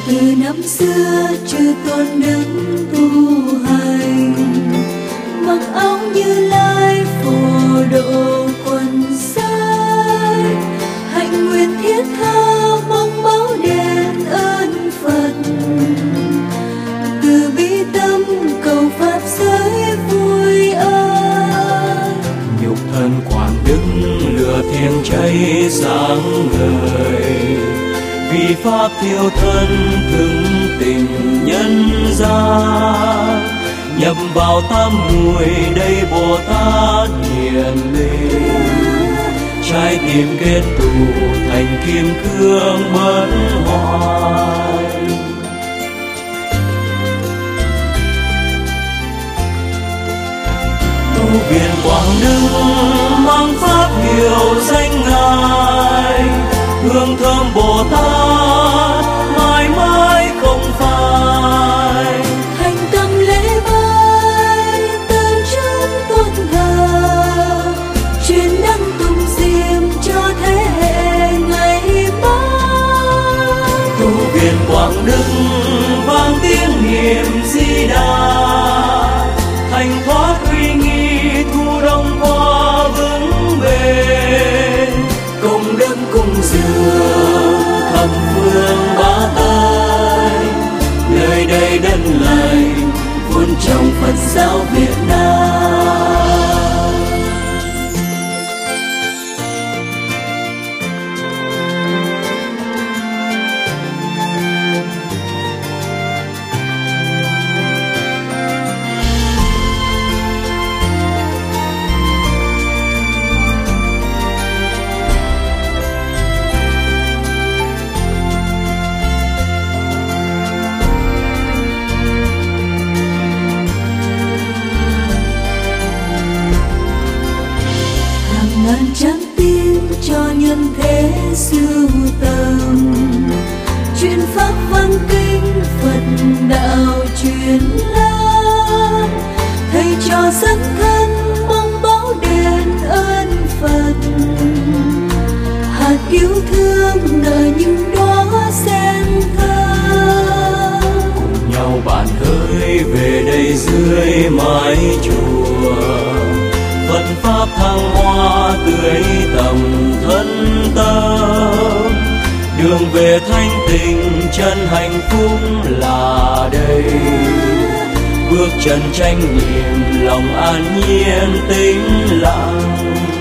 từ năm xưa chư tôn đức tu hành, mặc áo Như Lai phổ độ quần sai, hạnh nguyện thiết tha mong báo đền ơn Phật, từ bi tâm cầu pháp giới vui ơi. Nhục thân quảng đức lửa thiên cháy sáng ngời, vì pháp thiêu thân thương tình nhân gian, nhập vào tam muội đây Bồ Tát hiền linh, trái tim kết tụ thành kim cương bất hoại. Tu viện quảng đức mang pháp hiệu danh ngài, hương thơm Bồ Tát mãi mãi không phai. Thành tâm lễ bái tượng trưng tôn thờ, truyền đăng tụng diệm cho thế hệ ngày mai. Tu viện quảng đức vang tiếng niệm Di Đà, thành thoát uy nghi thu đông qua vững bền. Công đức cung dường thập phương bá tây, nơi đây đất lành vun trồng Phật giáo Việt Nam. Ngàn trang tin cho nhân thế sưu tầm, chuyên pháp văn kinh Phật đạo truyền lan, thầy trò dẫn thân mong báo đền ơn Phật, hạt yêu thương nở những đóa sen thơm. Cùng nhau bàn hơi về đây dưới mái chùa, Phật pháp thăng hoa tưới tầm thân tâm, đường về thanh tịnh chân hạnh phúc là đây, bước chân chánh niệm lòng an nhiên tĩnh lặng.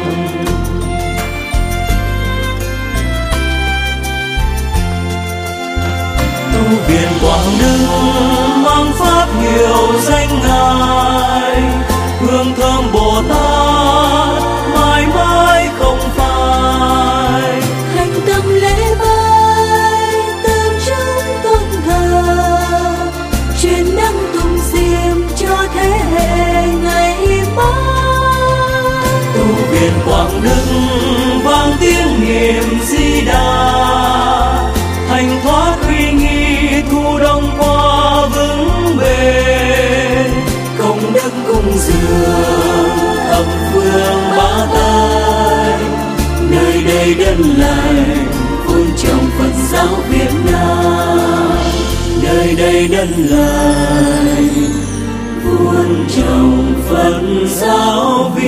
Tu viện quảng đức mang pháp hiệu danh ngài, hương thơm Bồ Tát mãi mãi không phai. Hành tâm lễ bái tượng trưng tôn thờ, truyền đăng tụng diệm cho thế hệ ngày mai. Tu viện quảng đức vang tiếng niệm Di Đà, thành thoát uy nghi thu đông qua vững bền. Công đức cung dường thập phương bá tây, nơi đây đất lành vun trồng Phật giáo Việt Nam, nơi đây đất lành vun trồng Phật giáo